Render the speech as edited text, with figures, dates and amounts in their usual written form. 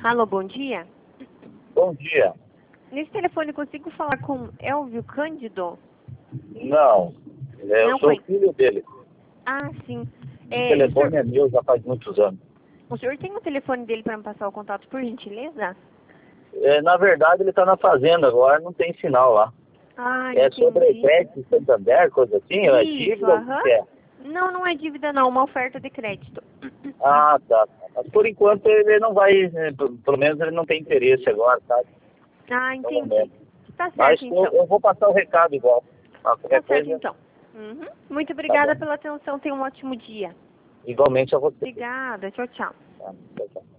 Alô, bom dia. Bom dia. Nesse telefone consigo falar com Elvio Cândido? Não, eu Não sou foi. filho dele. Ah, sim. O telefone é meu já faz muitos anos. O senhor tem o telefone dele para me passar o contato, por gentileza? Na verdade, ele está na fazenda agora, não tem sinal lá. Ah, É sobre entendi. crédito, Santander, coisa assim? É Isso, dívida? O aham. que é? Não, não é dívida não, uma oferta de crédito. Ah, tá. Mas por enquanto ele não vai, pelo menos ele não tem interesse agora, sabe? Ah, No entendi. momento. Tá Mas certo, então. eu vou passar o recado igual. Tá Qualquer certo, coisa, então. Uhum. Muito tá obrigada bom. pela atenção. Tenha um ótimo dia. Igualmente a você. Obrigada. Tchau, tchau. Tá, tchau, tchau.